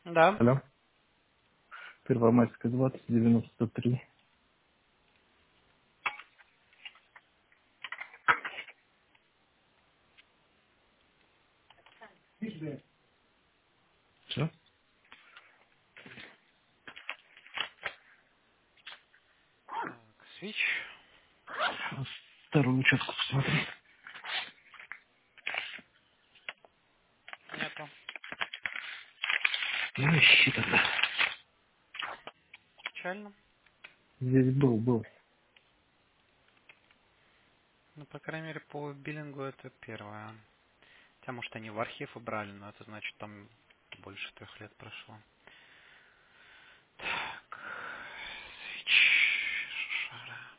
Да. Алло. Первомайская, 2093. Что? Так, свич. Вторую учетку посмотри. Нету. Ну, ищи тогда. Печально. Здесь был. Ну, по крайней мере, по биллингу это первое. Хотя, может, они в архив убрали, но это значит, там больше 3 лет прошло. Так. Свич. Шара.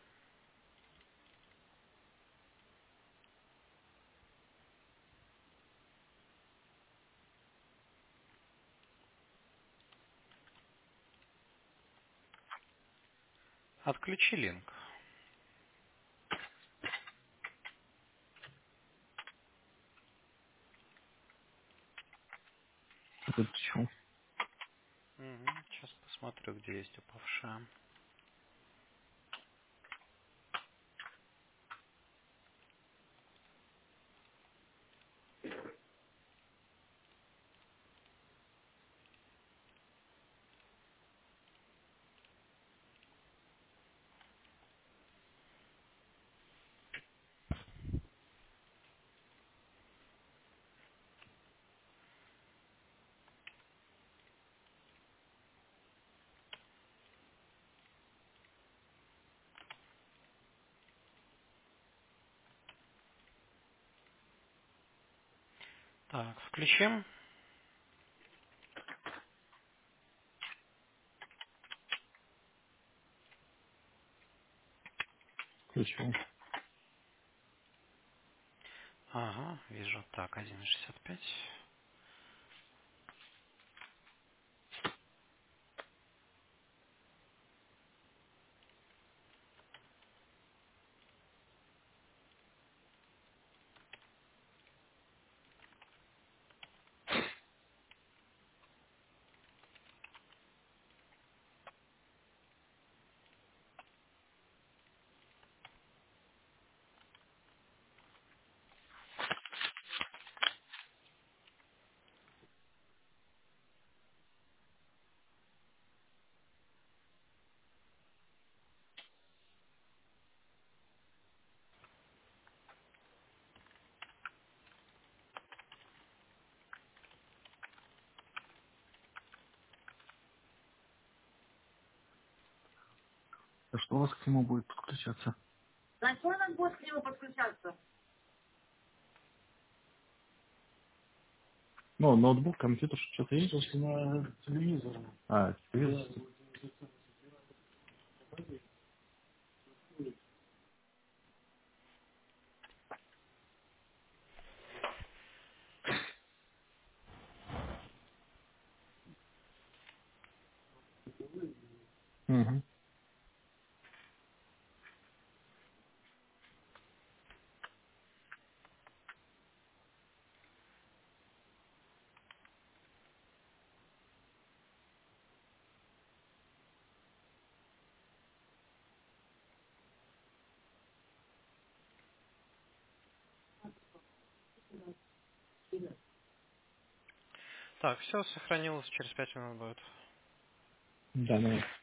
Отключи линк. Это почему? Угу. Сейчас посмотрю, где есть упавшая. Так, включим. Почему? Ага, вижу. Так, 1,65. А что у вас к нему будет подключаться? На что нам будет к нему подключаться? Ну, ноутбук, компьютер, что-то есть? Просто на телевизор. А, телевизор. Угу. Так, все сохранилось, через 5 минут будет. Да, наверное.